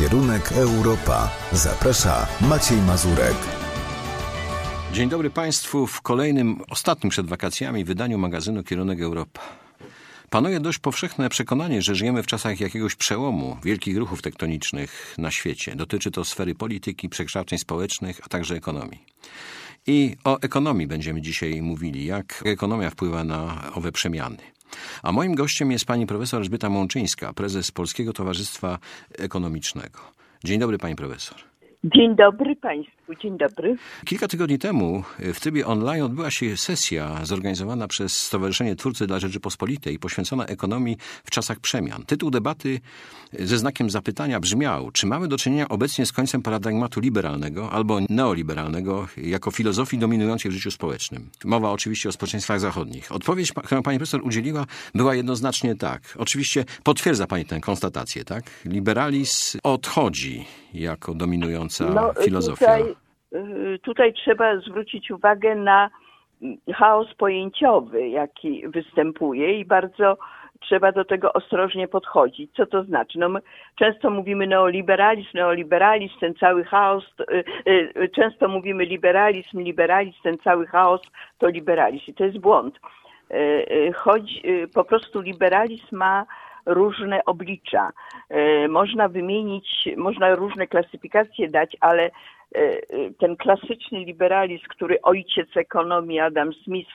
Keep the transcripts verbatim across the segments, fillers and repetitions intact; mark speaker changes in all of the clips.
Speaker 1: Kierunek Europa. Zaprasza Maciej Mazurek.
Speaker 2: Dzień dobry Państwu w kolejnym, ostatnim przed wakacjami wydaniu magazynu Kierunek Europa. Panuje dość powszechne przekonanie, że żyjemy w czasach jakiegoś przełomu, wielkich ruchów tektonicznych na świecie. Dotyczy to sfery polityki, przekształceń społecznych, a także ekonomii. I o ekonomii będziemy dzisiaj mówili, jak ekonomia wpływa na owe przemiany. A moim gościem jest pani profesor Elżbieta Mączyńska, prezes Polskiego Towarzystwa Ekonomicznego. Dzień dobry, pani profesor.
Speaker 3: Dzień dobry Państwu, dzień dobry.
Speaker 2: Kilka tygodni temu w trybie online odbyła się sesja zorganizowana przez Stowarzyszenie Twórcy dla Rzeczypospolitej poświęcona ekonomii w czasach przemian. Tytuł debaty ze znakiem zapytania brzmiał, czy mamy do czynienia obecnie z końcem paradygmatu liberalnego albo neoliberalnego jako filozofii dominującej w życiu społecznym. Mowa oczywiście o społeczeństwach zachodnich. Odpowiedź, którą pani profesor udzieliła, była jednoznacznie tak. Oczywiście potwierdza pani tę konstatację, tak? Liberalizm odchodzi jako dominujący
Speaker 3: No,
Speaker 2: filozofia.
Speaker 3: Tutaj, tutaj trzeba zwrócić uwagę na chaos pojęciowy, jaki występuje i bardzo trzeba do tego ostrożnie podchodzić. Co to znaczy? No my często mówimy neoliberalizm, neoliberalizm, ten cały chaos, często mówimy liberalizm, liberalizm, ten cały chaos to liberalizm. I to jest błąd. Chodzi, po prostu liberalizm ma różne oblicza. Można wymienić, można różne klasyfikacje dać, ale ten klasyczny liberalizm, który ojciec ekonomii Adam Smith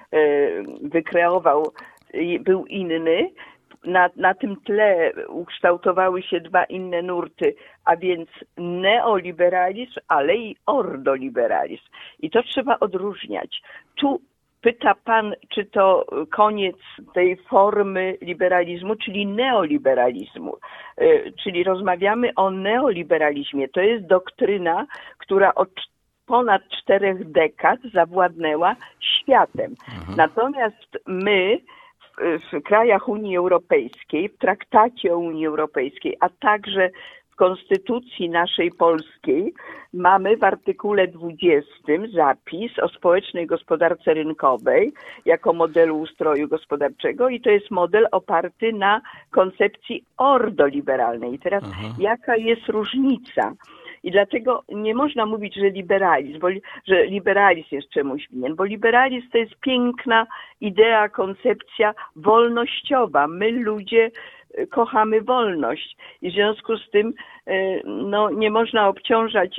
Speaker 3: wykreował, był inny. Na, na tym tle ukształtowały się dwa inne nurty, a więc neoliberalizm, ale i ordoliberalizm. I to trzeba odróżniać. Tu pyta pan, czy to koniec tej formy liberalizmu, czyli neoliberalizmu. Czyli rozmawiamy o neoliberalizmie. To jest doktryna, która od ponad czterech dekad zawładnęła światem. Mhm. Natomiast my w, w krajach Unii Europejskiej, w traktacie o Unii Europejskiej, a także w konstytucji naszej polskiej mamy w artykule dwudziestym zapis o społecznej gospodarce rynkowej jako modelu ustroju gospodarczego i to jest model oparty na koncepcji ordoliberalnej. I teraz Aha. jaka jest różnica? I dlatego nie można mówić, że liberalizm, bo, że liberalizm jest czemuś winien, bo liberalizm to jest piękna idea, koncepcja wolnościowa. My ludzie kochamy wolność i w związku z tym no, nie można obciążać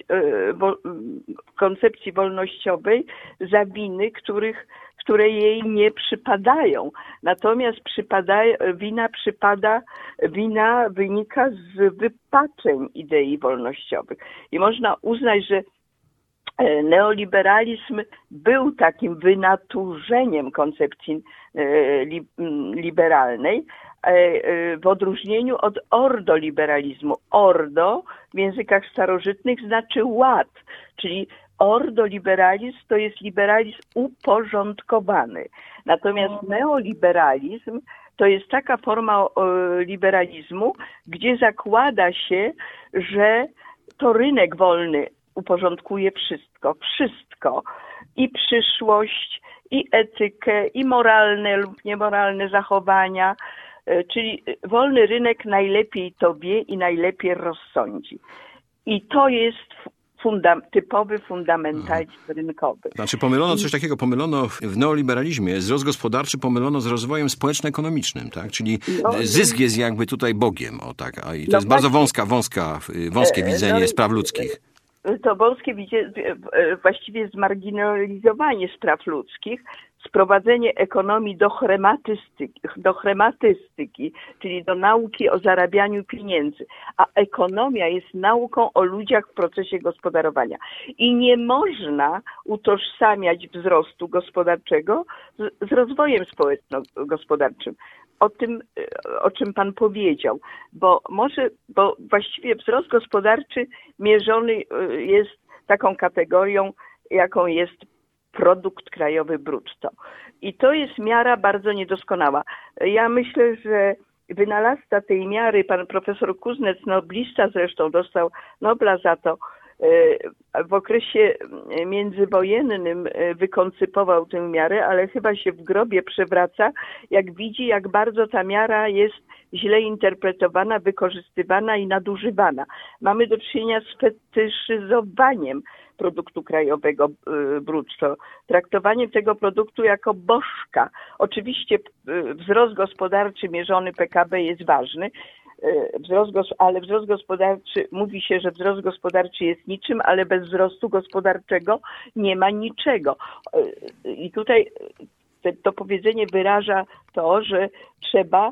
Speaker 3: koncepcji wolnościowej za winy, których, które jej nie przypadają. Natomiast przypada, wina przypada, wina wynika z wypaczeń idei wolnościowych. I można uznać, że neoliberalizm był takim wynaturzeniem koncepcji liberalnej, w odróżnieniu od ordoliberalizmu. Ordo w językach starożytnych znaczy ład, czyli ordoliberalizm to jest liberalizm uporządkowany. Natomiast neoliberalizm to jest taka forma liberalizmu, gdzie zakłada się, że to rynek wolny uporządkuje wszystko, wszystko i przyszłość, i etykę, i moralne lub niemoralne zachowania, czyli wolny rynek najlepiej to wie i najlepiej rozsądzi. I to jest funda- typowy fundamentalizm rynkowy.
Speaker 2: Znaczy pomylono coś takiego, pomylono w neoliberalizmie wzrost gospodarczy pomylono z rozwojem społeczno-ekonomicznym, tak? Czyli no, zysk jest jakby tutaj Bogiem, o tak. A i to no jest bardzo wąska, wąska, wąskie widzenie no, spraw ludzkich.
Speaker 3: To wąskie widzenie, właściwie zmarginalizowanie spraw ludzkich, sprowadzenie ekonomii do chrematystyki, do chrematystyki, czyli do nauki o zarabianiu pieniędzy. A ekonomia jest nauką o ludziach w procesie gospodarowania. I nie można utożsamiać wzrostu gospodarczego z, z rozwojem społeczno-gospodarczym. O tym, o czym pan powiedział, bo może, bo właściwie wzrost gospodarczy mierzony jest taką kategorią, jaką jest produkt krajowy brutto. I to jest miara bardzo niedoskonała. Ja myślę, że wynalazca tej miary, pan profesor Kuznec, noblista zresztą, dostał Nobla za to, w okresie międzywojennym wykoncypował tę miarę, ale chyba się w grobie przewraca, jak widzi, jak bardzo ta miara jest źle interpretowana, wykorzystywana i nadużywana. Mamy do czynienia z fetyszyzowaniem produktu krajowego brutto, traktowaniem tego produktu jako bożka. Oczywiście wzrost gospodarczy mierzony P K B jest ważny, wzrost, ale wzrost gospodarczy, mówi się, że wzrost gospodarczy jest niczym, ale bez wzrostu gospodarczego nie ma niczego. I tutaj to powiedzenie wyraża to, że trzeba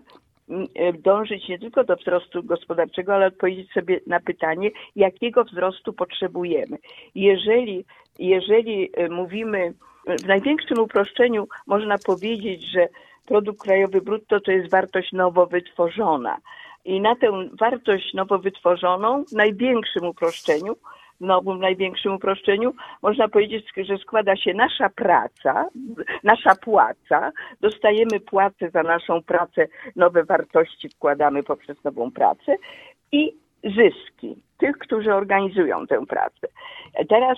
Speaker 3: dążyć nie tylko do wzrostu gospodarczego, ale odpowiedzieć sobie na pytanie, jakiego wzrostu potrzebujemy. Jeżeli, jeżeli mówimy, w największym uproszczeniu można powiedzieć, że produkt krajowy brutto to jest wartość nowo wytworzona. I na tę wartość nowo wytworzoną w największym uproszczeniu, w nowym największym uproszczeniu, można powiedzieć, że składa się nasza praca, nasza płaca, dostajemy płacę za naszą pracę, nowe wartości wkładamy poprzez nową pracę i zyski tych, którzy organizują tę pracę. Teraz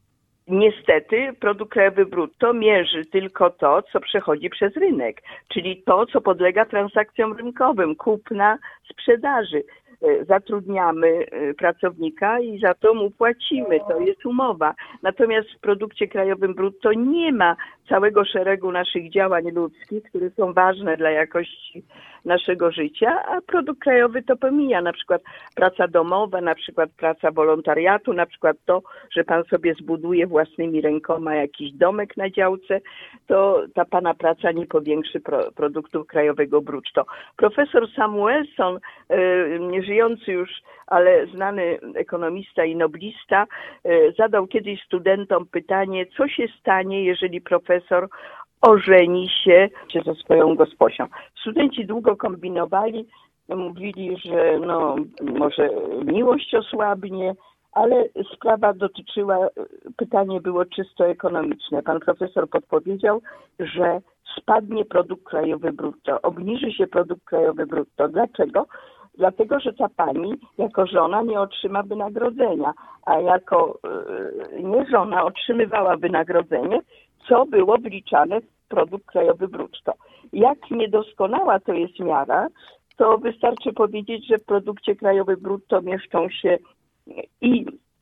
Speaker 3: niestety produkt krajowy brutto mierzy tylko to, co przechodzi przez rynek, czyli to, co podlega transakcjom rynkowym, kupna, sprzedaży. Zatrudniamy pracownika i za to mu płacimy, to jest umowa. Natomiast w produkcie krajowym brutto nie ma całego szeregu naszych działań ludzkich, które są ważne dla jakości naszego życia, a produkt krajowy to pomija, na przykład praca domowa, na przykład praca wolontariatu, na przykład to, że pan sobie zbuduje własnymi rękoma jakiś domek na działce, to ta pana praca nie powiększy pro, produktu krajowego brutto. Profesor Samuelson, yy, nieżyjący już, ale znany ekonomista i noblista, yy, zadał kiedyś studentom pytanie, co się stanie, jeżeli profesor ożeni się ze swoją gosposią. Studenci długo kombinowali, mówili, że no, może miłość osłabnie, ale sprawa dotyczyła, pytanie było czysto ekonomiczne. Pan profesor podpowiedział, że spadnie produkt krajowy brutto, obniży się produkt krajowy brutto. Dlaczego? Dlatego, że ta pani jako żona nie otrzyma wynagrodzenia, a jako yy, nie żona otrzymywała wynagrodzenie, co było wliczane w produkt krajowy brutto. Jak niedoskonała to jest miara, to wystarczy powiedzieć, że w produkcie krajowym brutto mieszczą się i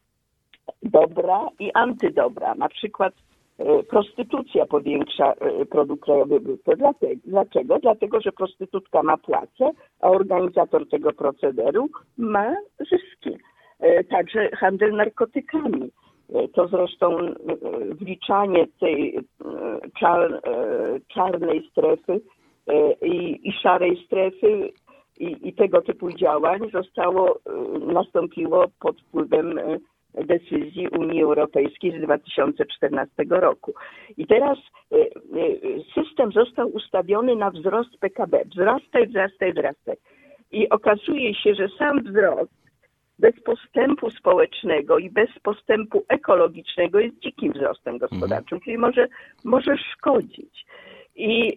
Speaker 3: dobra, i antydobra. Na przykład prostytucja powiększa produkt krajowy brutto. Dlaczego? Dlatego, że prostytutka ma płacę, a organizator tego procederu ma zyski. Także handel narkotykami. To zresztą wliczanie tej czar, czarnej strefy i, i szarej strefy i, i tego typu działań zostało, nastąpiło pod wpływem decyzji Unii Europejskiej z dwa tysiące czternastego roku. I teraz system został ustawiony na wzrost P K B. Wzrasta, wzrasta, wzrasta. I okazuje się, że sam wzrost bez postępu społecznego i bez postępu ekologicznego jest dzikim wzrostem gospodarczym, czyli może, może szkodzić. I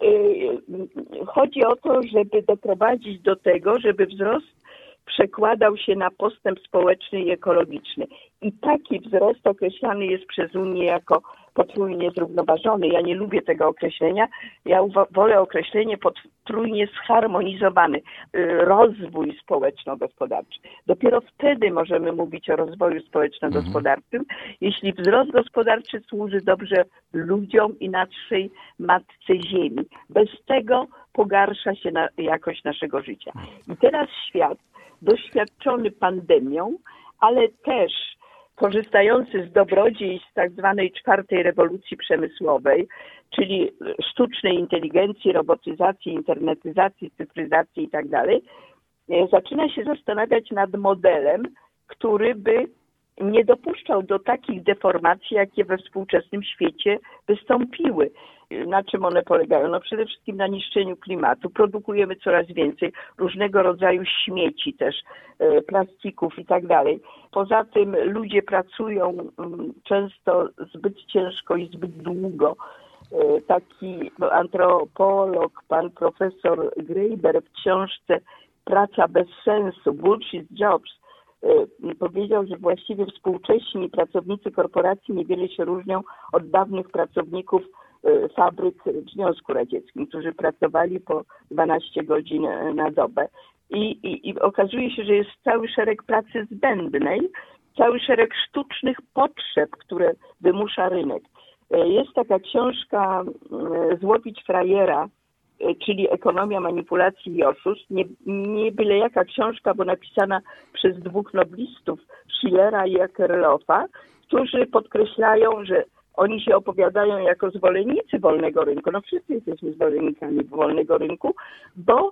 Speaker 3: y, chodzi o to, żeby doprowadzić do tego, żeby wzrost przekładał się na postęp społeczny i ekologiczny. I taki wzrost określany jest przez Unię jako potrójnie zrównoważony. Ja nie lubię tego określenia. Ja wolę określenie potrójnie zharmonizowany. Rozwój społeczno-gospodarczy. Dopiero wtedy możemy mówić o rozwoju społeczno-gospodarczym, mhm. jeśli wzrost gospodarczy służy dobrze ludziom i naszej matce ziemi. Bez tego pogarsza się na jakość naszego życia. I teraz świat doświadczony pandemią, ale też korzystający z dobrodziejstw tak zwanej czwartej rewolucji przemysłowej, czyli sztucznej inteligencji, robotyzacji, internetyzacji, cyfryzacji i tak dalej, zaczyna się zastanawiać nad modelem, który by nie dopuszczał do takich deformacji, jakie we współczesnym świecie wystąpiły. Na czym one polegają? No przede wszystkim na niszczeniu klimatu. Produkujemy coraz więcej różnego rodzaju śmieci też, plastików i tak dalej. Poza tym ludzie pracują często zbyt ciężko i zbyt długo. Taki antropolog, pan profesor Graeber w książce Praca bez sensu, Bullshit Jobs, powiedział, że właściwie współcześni pracownicy korporacji niewiele się różnią od dawnych pracowników fabryk w Związku Radzieckim, którzy pracowali po dwanaście godzin na dobę. I, i, I okazuje się, że jest cały szereg pracy zbędnej, cały szereg sztucznych potrzeb, które wymusza rynek. Jest taka książka Złowić frajera, czyli Ekonomia manipulacji i oszustw. Nie, nie byle jaka książka, bo napisana przez dwóch noblistów, Schillera i Akerlofa, którzy podkreślają, że oni się opowiadają jako zwolennicy wolnego rynku. No wszyscy jesteśmy zwolennikami wolnego rynku, bo,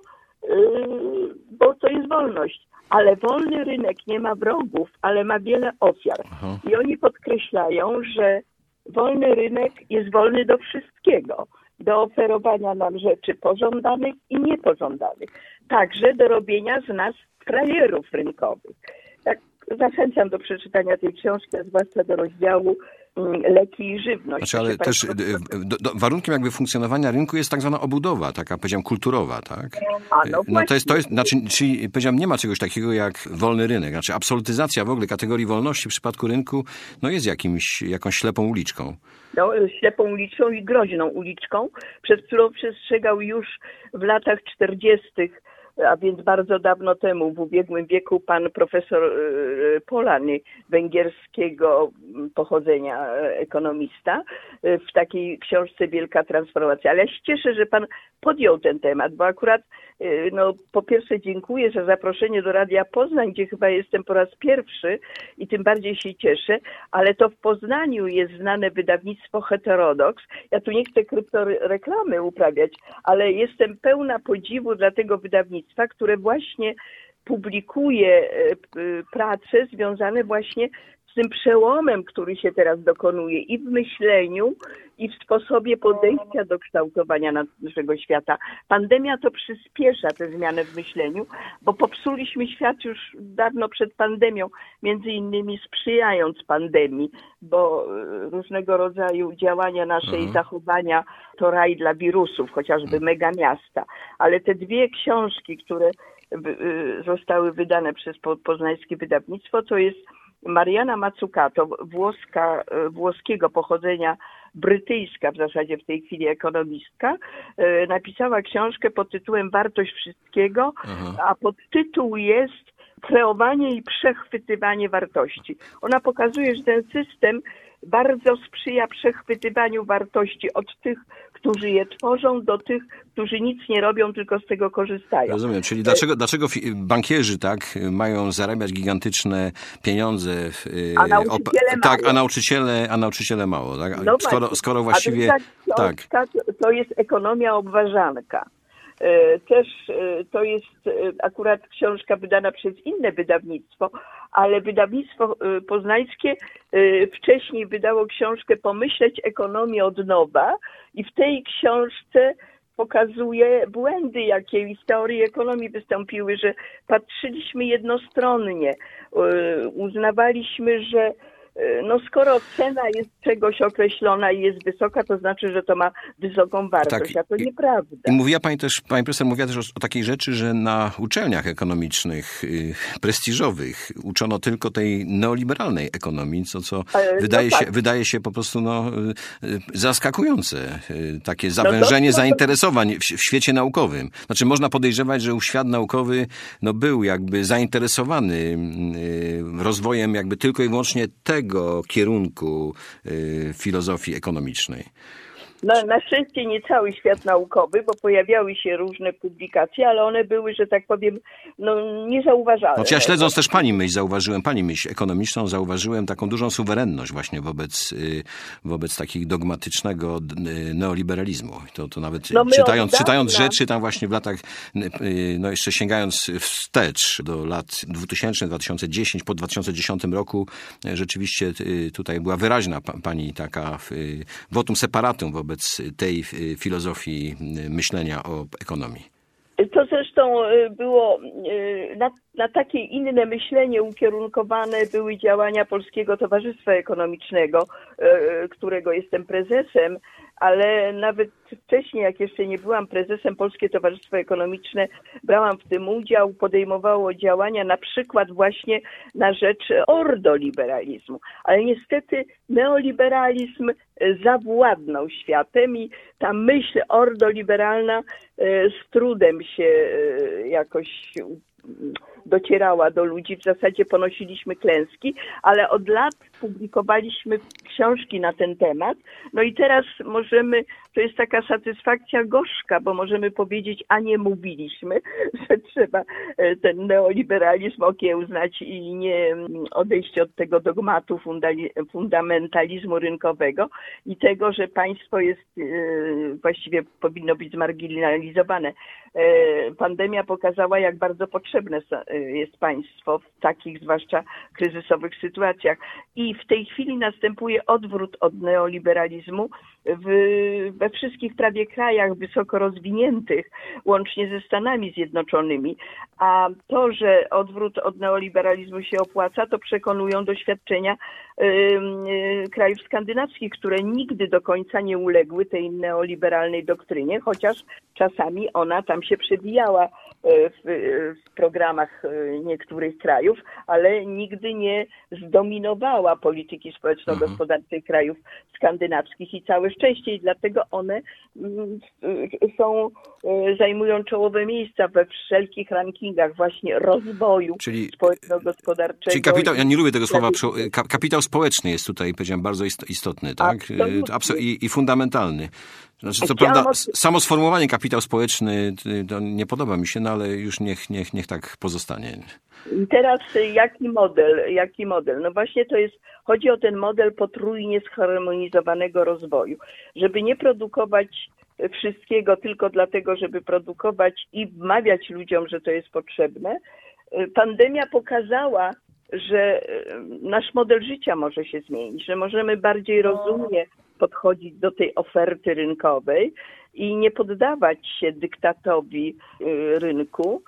Speaker 3: yy, bo to jest wolność. Ale wolny rynek nie ma wrogów, ale ma wiele ofiar. Aha. I oni podkreślają, że wolny rynek jest wolny do wszystkiego. Do oferowania nam rzeczy pożądanych i niepożądanych. Także do robienia z nas frajerów rynkowych. Tak, zachęcam do przeczytania tej książki, a zwłaszcza do rozdziału leki i żywność.
Speaker 2: Znaczy, ale też do, do, warunkiem jakby funkcjonowania rynku jest tak zwana obudowa, taka powiedziałem kulturowa, tak?
Speaker 3: A, no,
Speaker 2: no to jest, to jest, znaczy, czyli powiedziałem, nie ma czegoś takiego jak wolny rynek. Znaczy absolutyzacja w ogóle kategorii wolności w przypadku rynku no jest jakimś, jakąś ślepą uliczką.
Speaker 3: No, ślepą uliczką i groźną uliczką, przed którą przestrzegał już w latach czterdziestych, a więc bardzo dawno temu, w ubiegłym wieku, pan profesor Polany, węgierskiego pochodzenia ekonomista, w takiej książce Wielka Transformacja. Ale ja się cieszę, że pan podjął ten temat, bo akurat no, po pierwsze dziękuję za zaproszenie do Radia Poznań, gdzie chyba jestem po raz pierwszy i tym bardziej się cieszę, ale to w Poznaniu jest znane wydawnictwo Heterodoks. Ja tu nie chcę kryptoreklamy uprawiać, ale jestem pełna podziwu dla tego wydawnictwa, które właśnie publikuje prace związane właśnie z tym przełomem, który się teraz dokonuje i w myśleniu, i w sposobie podejścia do kształtowania naszego świata. Pandemia to przyspiesza tę zmianę w myśleniu, bo popsuliśmy świat już dawno przed pandemią, między innymi sprzyjając pandemii, bo różnego rodzaju działania nasze mhm. i zachowania to raj dla wirusów, chociażby megamiasta. Ale te dwie książki, które zostały wydane przez poznańskie wydawnictwo, to jest Mariana Mazzucato, włoska, włoskiego pochodzenia, brytyjska w zasadzie w tej chwili ekonomistka, napisała książkę pod tytułem Wartość wszystkiego, Aha. a podtytuł jest Kreowanie i przechwytywanie wartości. Ona pokazuje, że ten system bardzo sprzyja przechwytywaniu wartości od tych, którzy je tworzą, do tych, którzy nic nie robią, tylko z tego korzystają.
Speaker 2: Rozumiem, czyli dlaczego, dlaczego bankierzy tak mają zarabiać gigantyczne pieniądze,
Speaker 3: a nauczyciele
Speaker 2: op- tak, a nauczyciele, a nauczyciele mało, tak?
Speaker 3: No
Speaker 2: skoro, skoro właściwie
Speaker 3: tak. To jest ekonomia obwarzanka. Też to jest akurat książka wydana przez inne wydawnictwo, ale wydawnictwo poznańskie wcześniej wydało książkę Pomyśleć ekonomię od nowa i w tej książce pokazuje błędy, jakie w teorii ekonomii wystąpiły, że patrzyliśmy jednostronnie, uznawaliśmy, że no skoro cena jest czegoś określona i jest wysoka, to znaczy, że to ma wysoką wartość, tak, a to i, nieprawda.
Speaker 2: I mówiła pani też, pani profesor mówiła też o, o takiej rzeczy, że na uczelniach ekonomicznych, y, prestiżowych uczono tylko tej neoliberalnej ekonomii, co, co no wydaje, tak. się, wydaje się po prostu no, y, y, zaskakujące. Y, takie zawężenie no to, zainteresowań w, w świecie naukowym. Znaczy można podejrzewać, że świat naukowy no, był jakby zainteresowany y, rozwojem jakby tylko i wyłącznie tego kierunku y, filozofii ekonomicznej.
Speaker 3: No, na szczęście nie cały świat naukowy, bo pojawiały się różne publikacje, ale one były, że tak powiem, no, niezauważalne.
Speaker 2: Znaczy ja śledząc też pani myśl, zauważyłem, pani myśl ekonomiczną, zauważyłem taką dużą suwerenność właśnie wobec, wobec takich dogmatycznego neoliberalizmu. To, to nawet no czytając, czytając rzeczy tam właśnie w latach, no jeszcze sięgając wstecz do lat dwutysięcznych, dwa tysiące dziesiątych, po dwa tysiące dziesiątym roku rzeczywiście tutaj była wyraźna pani taka votum separatum wobec wobec tej filozofii myślenia o ekonomii.
Speaker 3: To zresztą było, na takie inne myślenie ukierunkowane były działania Polskiego Towarzystwa Ekonomicznego, którego jestem prezesem, ale nawet wcześniej, jak jeszcze nie byłam prezesem, Polskie Towarzystwo Ekonomiczne, brałam w tym udział, podejmowało działania na przykład właśnie na rzecz ordoliberalizmu. Ale niestety neoliberalizm zawładnął światem i ta myśl ordoliberalna z trudem się jakoś docierała do ludzi. W zasadzie ponosiliśmy klęski, ale od lat publikowaliśmy książki na ten temat. No i teraz możemy, to jest taka satysfakcja gorzka, bo możemy powiedzieć, a nie mówiliśmy, że trzeba ten neoliberalizm okiełznać i nie odejść od tego dogmatu fundamentalizmu rynkowego i tego, że państwo jest, właściwie powinno być zmarginalizowane. Pandemia pokazała, jak bardzo potrzebne jest państwo w takich zwłaszcza kryzysowych sytuacjach. I w tej chwili następuje odwrót od neoliberalizmu w, we wszystkich prawie krajach wysoko rozwiniętych, łącznie ze Stanami Zjednoczonymi. A to, że odwrót od neoliberalizmu się opłaca, to przekonują doświadczenia y, y, krajów skandynawskich, które nigdy do końca nie uległy tej neoliberalnej doktrynie, chociaż czasami ona tam się przebijała w, w programach niektórych krajów, ale nigdy nie zdominowała polityki społeczno-gospodarczej krajów skandynawskich i całe szczęście i dlatego one są, zajmują czołowe miejsca we wszelkich rankingach właśnie rozwoju czyli, społeczno-gospodarczego.
Speaker 2: Czyli kapitał, ja nie lubię tego słowa, kapitał społeczny jest tutaj, powiedziałem, bardzo istotny, tak? I, i fundamentalny. Znaczy, co prawda, samo sformułowanie kapitał społeczny to nie podoba mi się, no ale już niech, niech, niech tak pozostanie.
Speaker 3: I teraz jaki model? Jaki model? No właśnie to jest, chodzi o ten model potrójnie zharmonizowanego rozwoju. Żeby nie produkować wszystkiego tylko dlatego, żeby produkować i wmawiać ludziom, że to jest potrzebne. Pandemia pokazała, że nasz model życia może się zmienić, że możemy bardziej rozumnie podchodzić do tej oferty rynkowej i nie poddawać się dyktatowi rynku.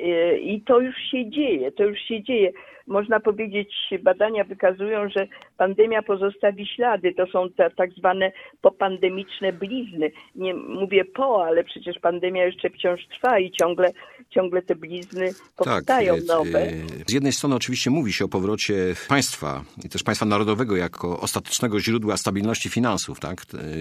Speaker 3: I to już się dzieje, to już się dzieje. Można powiedzieć, badania wykazują, że pandemia pozostawi ślady. To są te tak zwane popandemiczne blizny. Nie mówię po, ale przecież pandemia jeszcze wciąż trwa i ciągle, ciągle te blizny powstają tak, nowe.
Speaker 2: Z jednej strony oczywiście mówi się o powrocie państwa i też państwa narodowego jako ostatecznego źródła stabilności finansów, tak?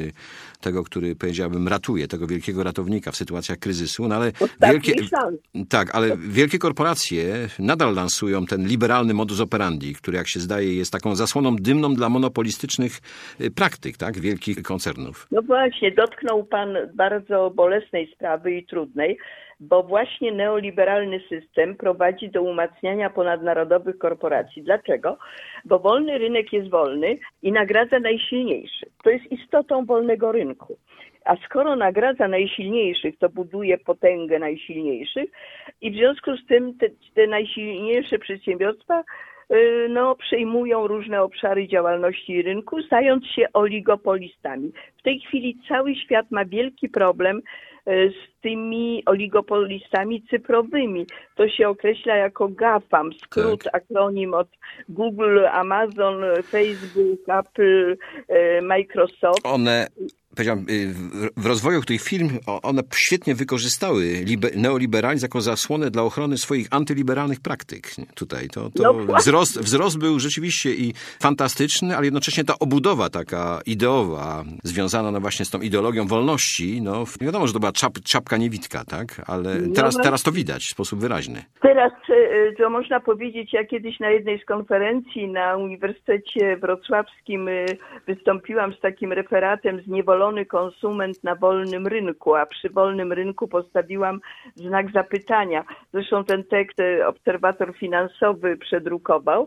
Speaker 2: Tego, który powiedziałbym ratuje, tego wielkiego ratownika w sytuacjach kryzysu. No ale wielkie, tak, ale wielkie korporacje nadal lansują ten liberalny modus operandi, który jak się zdaje jest taką zasłoną dymną dla monopolistycznych praktyk, tak, wielkich koncernów.
Speaker 3: No właśnie, dotknął pan bardzo bolesnej sprawy i trudnej, bo właśnie neoliberalny system prowadzi do umacniania ponadnarodowych korporacji. Dlaczego? Bo wolny rynek jest wolny i nagradza najsilniejszych. To jest istotą wolnego rynku. A skoro nagradza najsilniejszych, to buduje potęgę najsilniejszych i w związku z tym te, te najsilniejsze przedsiębiorstwa no, przejmują różne obszary działalności rynku, stając się oligopolistami. W tej chwili cały świat ma wielki problem z tymi oligopolistami cyfrowymi. To się określa jako GAFAM, skrót, tak. Akronim od Google, Amazon, Facebook, Apple, Microsoft.
Speaker 2: One... Powiedziałem, w rozwoju tych firm one świetnie wykorzystały neoliberalizm jako zasłonę dla ochrony swoich antyliberalnych praktyk. Tutaj to, to no wzrost, wzrost był rzeczywiście i fantastyczny, ale jednocześnie ta obudowa taka ideowa, związana no właśnie z tą ideologią wolności, no wiadomo, że to była czap, czapka niewitka, tak? Ale teraz, teraz to widać w sposób wyraźny.
Speaker 3: Teraz to można powiedzieć, ja kiedyś na jednej z konferencji na Uniwersytecie Wrocławskim wystąpiłam z takim referatem zniewolony konsument na wolnym rynku, a przy wolnym rynku postawiłam znak zapytania. Zresztą ten tekst obserwator finansowy przedrukował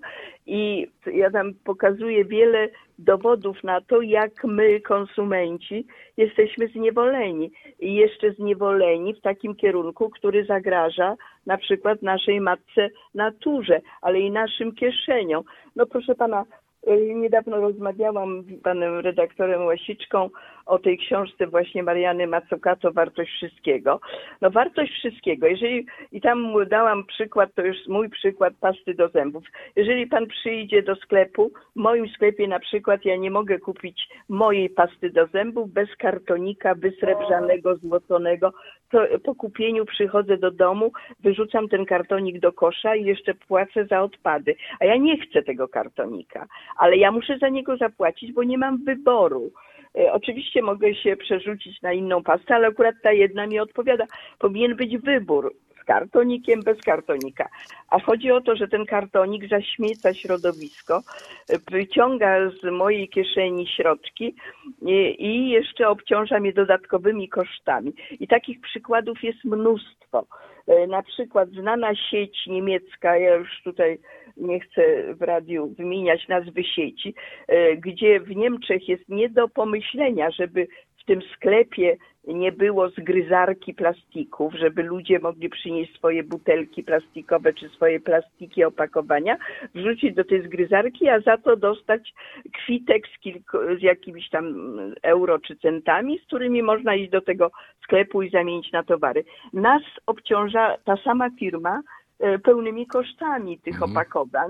Speaker 3: i ja tam pokazuję wiele dowodów na to, jak my, konsumenci, jesteśmy zniewoleni. I jeszcze zniewoleni w takim kierunku, który zagraża na przykład naszej matce naturze, ale i naszym kieszeniom. No proszę pana, niedawno rozmawiałam z panem redaktorem Łasiczką o tej książce właśnie Marianny Mazzucato Wartość wszystkiego. No wartość wszystkiego, jeżeli, i tam dałam przykład, to już mój przykład pasty do zębów. Jeżeli pan przyjdzie do sklepu, w moim sklepie na przykład ja nie mogę kupić mojej pasty do zębów bez kartonika wysrebrzanego, złoconego. To po kupieniu przychodzę do domu, wyrzucam ten kartonik do kosza i jeszcze płacę za odpady. A ja nie chcę tego kartonika, ale ja muszę za niego zapłacić, bo nie mam wyboru. E, oczywiście mogę się przerzucić na inną pastę, ale akurat ta jedna mi odpowiada. Powinien być wybór z kartonikiem, bez kartonika. A chodzi o to, że ten kartonik zaśmieca środowisko, wyciąga z mojej kieszeni środki i, i jeszcze obciąża mnie dodatkowymi kosztami. I takich przykładów jest mnóstwo. E, na przykład znana sieć niemiecka, ja już tutaj nie chcę w radiu wymieniać nazwy sieci, gdzie w Niemczech jest nie do pomyślenia, żeby w tym sklepie nie było zgryzarki plastików, żeby ludzie mogli przynieść swoje butelki plastikowe czy swoje plastiki opakowania, wrzucić do tej zgryzarki, a za to dostać kwitek z, kilku, z jakimiś tam euro czy centami, z którymi można iść do tego sklepu i zamienić na towary. Nas obciąża ta sama firma pełnymi kosztami tych mhm. opakowań.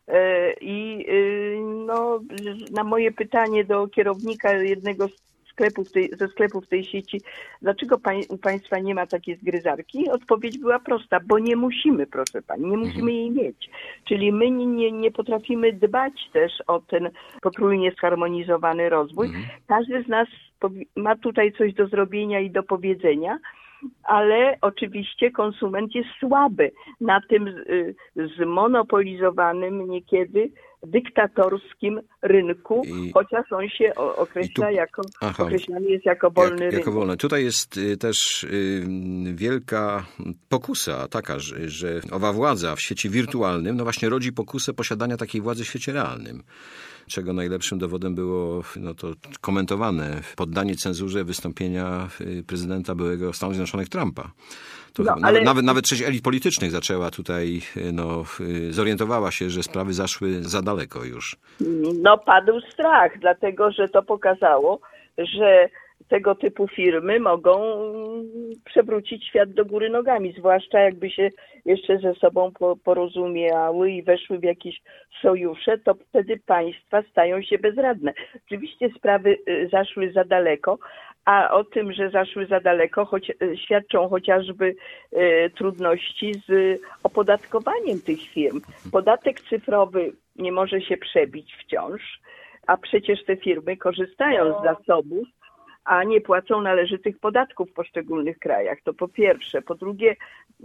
Speaker 3: I no, na moje pytanie do kierownika jednego z sklepów tej, ze sklepów tej sieci, dlaczego pań, u Państwa nie ma takiej zgryzarki? Odpowiedź była prosta, bo nie musimy, proszę Pani, nie musimy mhm. jej mieć. Czyli my nie, nie potrafimy dbać też o ten potrójnie zharmonizowany rozwój. Mhm. Każdy z nas ma tutaj coś do zrobienia i do powiedzenia, ale oczywiście konsument jest słaby na tym zmonopolizowanym niekiedy dyktatorskim rynku, I, chociaż on się określa tu, jako, aha, określany jest jako wolny jak, rynek.
Speaker 2: Jako wolny. Tutaj jest też wielka pokusa taka, że, że owa władza w świecie wirtualnym, no właśnie rodzi pokusę posiadania takiej władzy w świecie realnym. Czego najlepszym dowodem było no to komentowane poddanie cenzurze wystąpienia prezydenta byłego Stanów Zjednoczonych Trumpa. To no, ale... nawet, nawet część elit politycznych zaczęła tutaj, no, zorientowała się, że sprawy zaszły za daleko już.
Speaker 3: No padł strach, dlatego że to pokazało, że tego typu firmy mogą przewrócić świat do góry nogami, zwłaszcza jakby się jeszcze ze sobą porozumiały i weszły w jakieś sojusze, to wtedy państwa stają się bezradne. Oczywiście sprawy zaszły za daleko, a o tym, że zaszły za daleko, choć, świadczą chociażby e, trudności z opodatkowaniem tych firm. Podatek cyfrowy nie może się przebić wciąż, a przecież te firmy korzystają z zasobów, a nie płacą należytych podatków w poszczególnych krajach. To po pierwsze. Po drugie,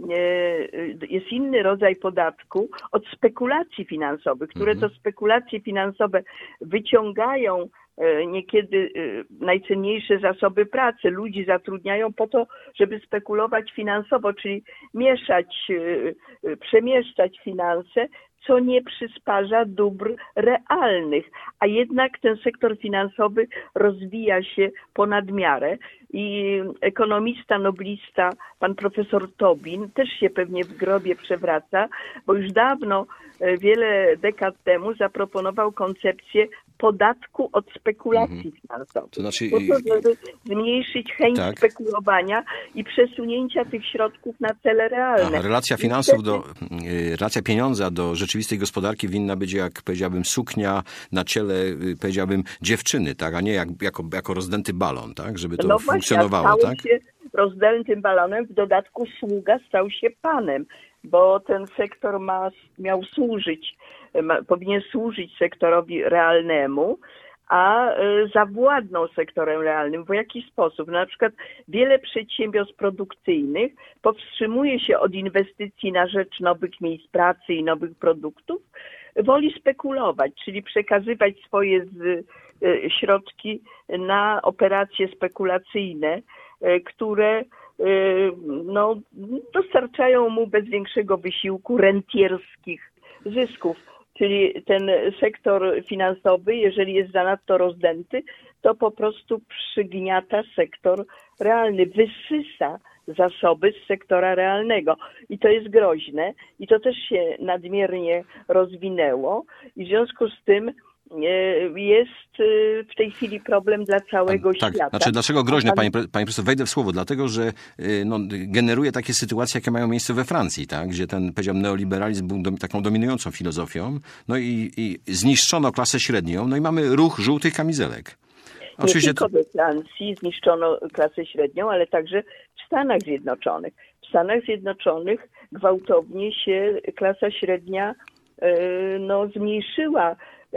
Speaker 3: jest inny rodzaj podatku od spekulacji finansowych, które to spekulacje finansowe wyciągają niekiedy najcenniejsze zasoby pracy. Ludzi zatrudniają po to, żeby spekulować finansowo, czyli mieszać, przemieszczać finanse, co nie przysparza dóbr realnych. A jednak ten sektor finansowy rozwija się ponad miarę i ekonomista, noblista, pan profesor Tobin też się pewnie w grobie przewraca, bo już dawno, wiele dekad temu zaproponował koncepcję podatku od spekulacji mhm. finansowych. To znaczy, po to, żeby zmniejszyć chęć tak. spekulowania i przesunięcia tych środków na cele realne.
Speaker 2: Aha, relacja finansów do, relacja pieniądza do rzeczywistej gospodarki winna być, jak powiedziałbym, suknia na ciele, powiedziałbym, dziewczyny, tak, a nie jak, jako, jako rozdęty balon, tak, żeby to
Speaker 3: no
Speaker 2: funkcjonowało,
Speaker 3: właśnie,
Speaker 2: tak?
Speaker 3: Się rozdętym balonem, w dodatku sługa stał się panem, bo ten sektor ma, miał służyć, ma, powinien służyć sektorowi realnemu, a y, zawładnął sektorem realnym. W jaki sposób? No, na przykład wiele przedsiębiorstw produkcyjnych powstrzymuje się od inwestycji na rzecz nowych miejsc pracy i nowych produktów, woli spekulować, czyli przekazywać swoje z, y, środki na operacje spekulacyjne, y, które no, dostarczają mu bez większego wysiłku rentierskich zysków. Czyli ten sektor finansowy, jeżeli jest zanadto rozdęty, to po prostu przygniata sektor realny, wysysa zasoby z sektora realnego. I to jest groźne i to też się nadmiernie rozwinęło i w związku z tym jest w tej chwili problem dla całego
Speaker 2: tak,
Speaker 3: świata.
Speaker 2: Znaczy, dlaczego groźne, pani, pani profesor, wejdę w słowo, dlatego, że no, generuje takie sytuacje, jakie mają miejsce we Francji, tak? Gdzie ten, powiedziałbym, neoliberalizm był dom, taką dominującą filozofią, no i, i zniszczono klasę średnią, no i mamy ruch żółtych kamizelek.
Speaker 3: Oczywiście... Nie tylko we Francji zniszczono klasę średnią, ale także w Stanach Zjednoczonych. W Stanach Zjednoczonych gwałtownie się klasa średnia no, zmniejszyła.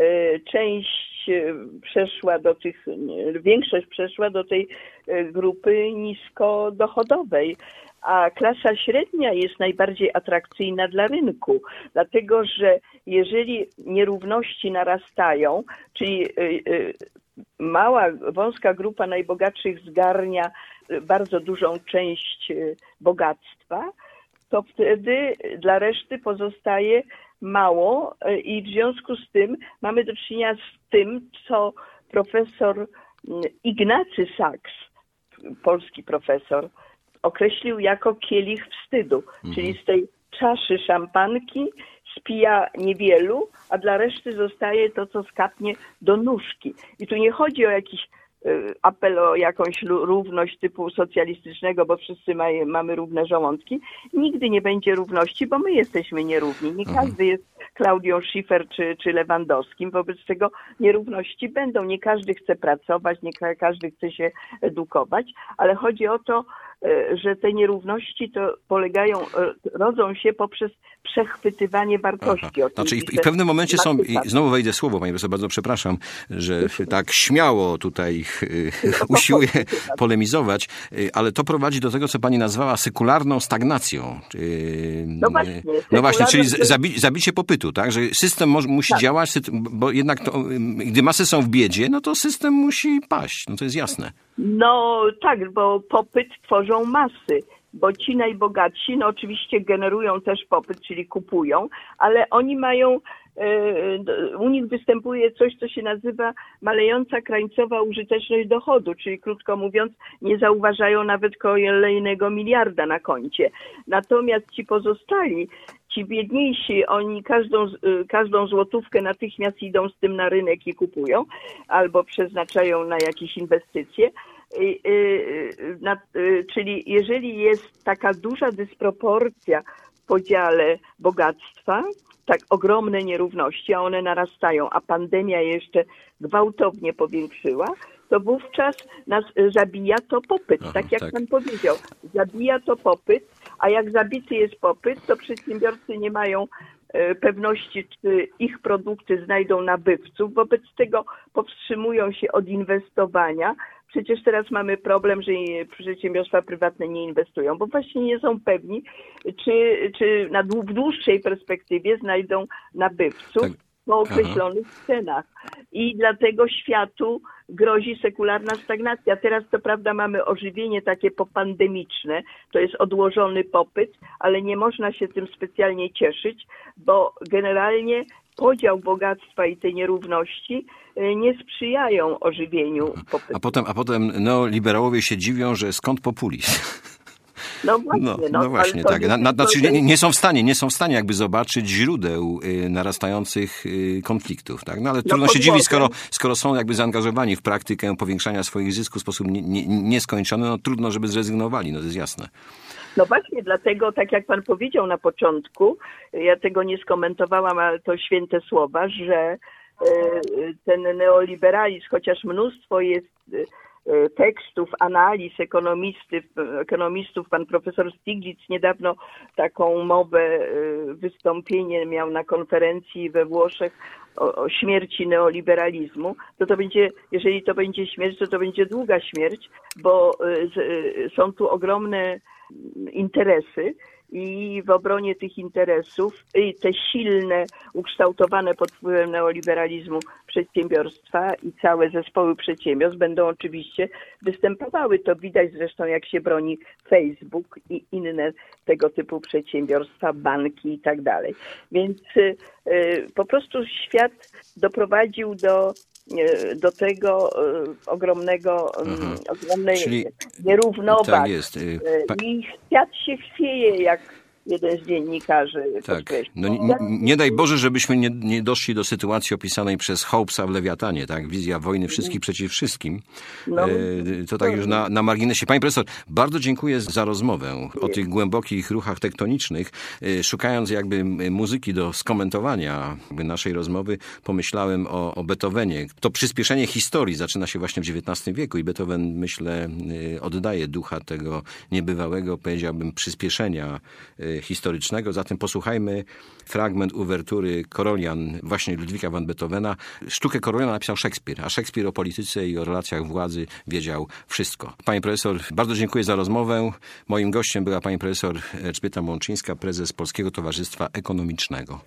Speaker 3: Część przeszła do tych, większość przeszła do tej grupy niskodochodowej, a klasa średnia jest najbardziej atrakcyjna dla rynku, dlatego że jeżeli nierówności narastają, czyli mała, wąska grupa najbogatszych zgarnia bardzo dużą część bogactwa, to wtedy dla reszty pozostaje mało i w związku z tym mamy do czynienia z tym, co profesor Ignacy Saks, polski profesor, określił jako kielich wstydu, mhm. czyli z tej czaszy szampanki spija niewielu, a dla reszty zostaje to, co skapnie do nóżki. I tu nie chodzi o jakiś apel o jakąś równość typu socjalistycznego, bo wszyscy maj, mamy równe żołądki. Nigdy nie będzie równości, bo my jesteśmy nierówni. Nie każdy jest Klaudią Schiffer czy, czy Lewandowskim. Wobec tego nierówności będą. Nie każdy chce pracować, nie każdy chce się edukować, ale chodzi o to, że te nierówności to polegają, rodzą się poprzez przechwytywanie wartości.
Speaker 2: Znaczy i w pewnym momencie są, i znowu wejdę w słowo, pani profesor, bardzo przepraszam, że tak śmiało tutaj usiłuję polemizować, ale to prowadzi do tego, co pani nazwała sekularną stagnacją.
Speaker 3: No właśnie,
Speaker 2: no właśnie czyli zabi- zabicie popytu, tak? Że system może, musi tak. działać, bo jednak to, gdy masy są w biedzie, no to system musi paść, no to jest jasne.
Speaker 3: No tak, bo popyt tworzą masy, bo ci najbogatsi, no oczywiście generują też popyt, czyli kupują, ale oni mają, u nich występuje coś, co się nazywa malejąca krańcowa użyteczność dochodu, czyli krótko mówiąc nie zauważają nawet kolejnego miliarda na koncie. Natomiast ci pozostali, ci biedniejsi, oni każdą, każdą złotówkę natychmiast idą z tym na rynek i kupują, albo przeznaczają na jakieś inwestycje. Czyli jeżeli jest taka duża dysproporcja w podziale bogactwa, tak ogromne nierówności, a one narastają, a pandemia jeszcze gwałtownie powiększyła, to wówczas nas zabija to popyt, Aha, tak jak tak. pan powiedział. Zabija to popyt, a jak zabity jest popyt, to przedsiębiorcy nie mają pewności, czy ich produkty znajdą nabywców. Wobec tego powstrzymują się od inwestowania. Przecież teraz mamy problem, że przedsiębiorstwa prywatne nie inwestują, bo właśnie nie są pewni, czy, czy na dłu- w dłuższej perspektywie znajdą nabywców tak. po określonych Aha. cenach. I dlatego światu grozi sekularna stagnacja. Teraz to prawda mamy ożywienie takie popandemiczne, to jest odłożony popyt, ale nie można się tym specjalnie cieszyć, bo generalnie podział bogactwa i te nierówności nie sprzyjają ożywieniu popytu.
Speaker 2: A potem, a potem neoliberałowie się dziwią, że skąd populizm?
Speaker 3: No właśnie,
Speaker 2: no,
Speaker 3: no,
Speaker 2: no właśnie tak. Na, na, znaczy nie, nie są w stanie, nie są w stanie jakby zobaczyć źródeł y, narastających y, konfliktów, tak? No ale trudno no, się dziwić, skoro, skoro są jakby zaangażowani w praktykę powiększania swoich zysków w sposób nie, nie, nieskończony, no trudno, żeby zrezygnowali, no to jest jasne.
Speaker 3: No właśnie, dlatego, tak jak pan powiedział na początku, ja tego nie skomentowałam, ale to święte słowa, że ten neoliberalizm, chociaż mnóstwo jest tekstów, analiz ekonomistów, ekonomistów, pan profesor Stiglitz niedawno taką mowę, wystąpienie miał na konferencji we Włoszech o, o śmierci neoliberalizmu, to to będzie, jeżeli to będzie śmierć, to to będzie długa śmierć, bo są tu ogromne interesy i w obronie tych interesów i te silne, ukształtowane pod wpływem neoliberalizmu przedsiębiorstwa i całe zespoły przedsiębiorstw będą oczywiście występowały. To widać zresztą, jak się broni Facebook i inne tego typu przedsiębiorstwa, banki i tak dalej. Więc y, po prostu świat doprowadził do do tego ogromnego, mhm. ogromnej
Speaker 2: Czyli,
Speaker 3: nierównowagi.
Speaker 2: Tak jest. Pa...
Speaker 3: I świat się chwieje jak jeden z dziennikarzy
Speaker 2: Tak.
Speaker 3: podkreślił.
Speaker 2: No, nie, nie daj Boże, żebyśmy nie, nie doszli do sytuacji opisanej przez Hobbesa w Lewiatanie, tak? Wizja wojny wszystkich przeciw wszystkim.
Speaker 3: No,
Speaker 2: e, to tak już na, na marginesie. Pani profesor, bardzo dziękuję za rozmowę o tych głębokich ruchach tektonicznych. E, szukając jakby muzyki do skomentowania naszej rozmowy, pomyślałem o, o Beethovenie. To przyspieszenie historii zaczyna się właśnie w dziewiętnastym wieku i Beethoven, myślę, oddaje ducha tego niebywałego, powiedziałbym, przyspieszenia historycznego. Zatem posłuchajmy fragment uwertury Korolian właśnie Ludwika van Beethovena. Sztukę Koroliana napisał Szekspir, a Szekspir o polityce i o relacjach władzy wiedział wszystko. Pani profesor, bardzo dziękuję za rozmowę. Moim gościem była pani profesor Elżbieta Mączyńska, prezes Polskiego Towarzystwa Ekonomicznego.